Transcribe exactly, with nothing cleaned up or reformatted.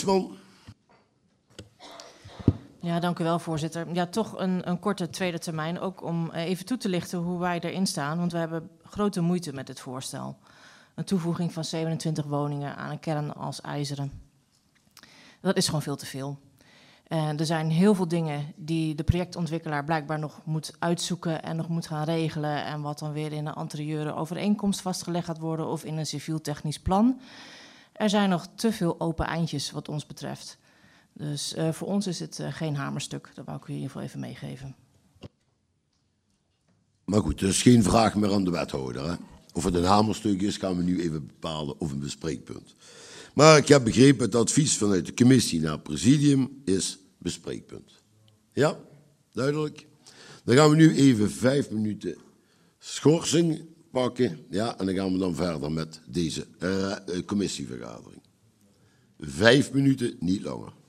Huisman. Ja, dank u wel, voorzitter. Ja, toch een, een korte tweede termijn, ook om even toe te lichten hoe wij erin staan. Want we hebben grote moeite met dit voorstel. Een toevoeging van zevenentwintig woningen aan een kern als IJzeren. Dat is gewoon veel te veel. En er zijn heel veel dingen die de projectontwikkelaar blijkbaar nog moet uitzoeken en nog moet gaan regelen. En wat dan weer in een anterieure overeenkomst vastgelegd gaat worden of in een civiel-technisch plan. Er zijn nog te veel open eindjes wat ons betreft. Dus uh, voor ons is het uh, geen hamerstuk. Dat wou ik u in ieder geval even meegeven. Maar goed, er is geen vraag meer aan de wethouder. Hè? Of het een hamerstuk is, gaan we nu even bepalen of een bespreekpunt. Maar ik heb begrepen, het advies vanuit de commissie naar het presidium is bespreekpunt. Ja, duidelijk. Dan gaan we nu even vijf minuten schorsing pakken. Ja, en dan gaan we dan verder met deze uh, commissievergadering. Vijf minuten, niet langer.